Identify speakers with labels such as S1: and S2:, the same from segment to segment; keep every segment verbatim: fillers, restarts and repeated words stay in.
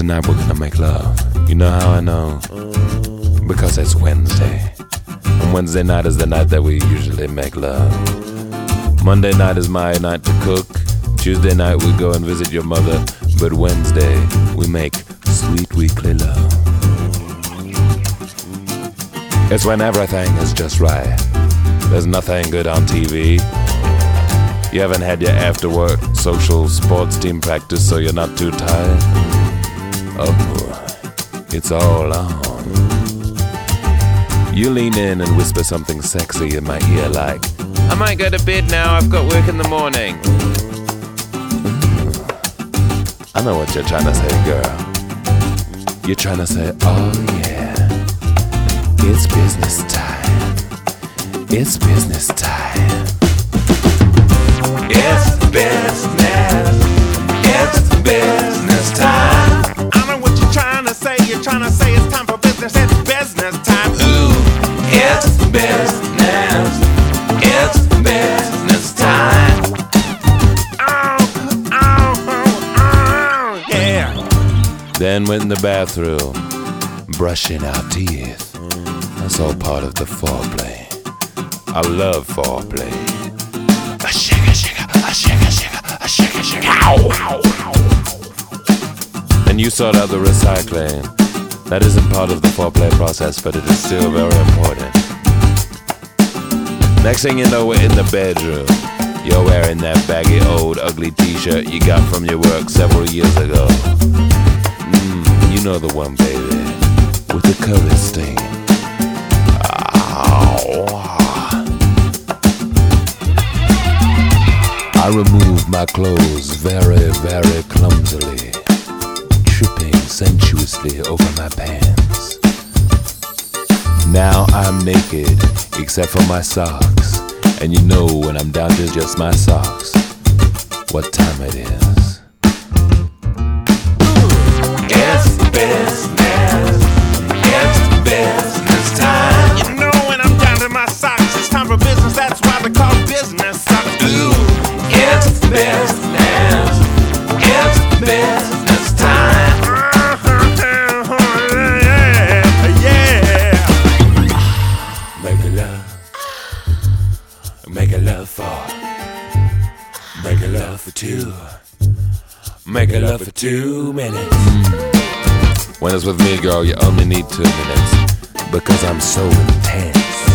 S1: Tonight we're gonna make love. You know how I know? Because it's Wednesday. And Wednesday night is the night that we usually make love. Monday night is my night to cook. Tuesday night we go and visit your mother. But Wednesday we make sweet weekly love. It's when everything is just right. There's nothing good on T V. You haven't had your after-work social sports team practice, so you're not too tired. Oh, it's all on. You lean in and whisper something sexy in my ear like, I might go to bed now, I've got work in the morning. I know what you're trying to say, girl. You're trying to say, oh yeah, it's business time. It's business time. It's business. It's business time.
S2: I know what you're trying to say. You're trying to say it's time for business. It's business time. Ooh,
S1: it's business. It's business time.
S2: Oh, oh, oh, oh, yeah.
S1: Then went in the bathroom, brushing our teeth. That's all part of the foreplay. I love foreplay. A shaka shaka, a shaka shaka, a shaka shaka. Ow, ow, ow. And you sort out the recycling. That isn't part of the foreplay process, but it is still very important. Next thing you know, we're in the bedroom. You're wearing that baggy old ugly t-shirt you got from your work several years ago. Mmm, you know the one, baby, with the curly stain. Ow. I remove my clothes very, very clumsily, tripping sensuously over my pants. Now I'm naked, except for my socks, and you know when I'm down to just my socks, what time it is. It's business. It's business time.
S2: You know when I'm down to my socks, it's time for business. That's why they call business socks. Ooh,
S1: it's business. It's business time.
S2: yeah, yeah.
S1: Make a love. Make a love for. Make a love for two. Make a love for two minutes. When it's with me, girl, you only need two minutes. Because I'm so intense.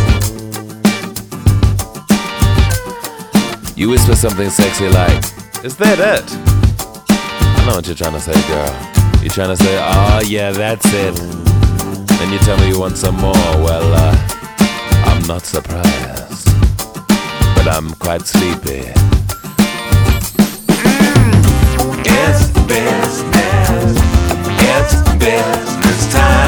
S1: You whisper something sexy like, is that it? I know what you're trying to say, girl. You're trying to say, oh yeah, that's it. Then you tell me you want some more. Well, uh, I'm not surprised. But I'm quite sleepy. Mm, it's business. It's business time.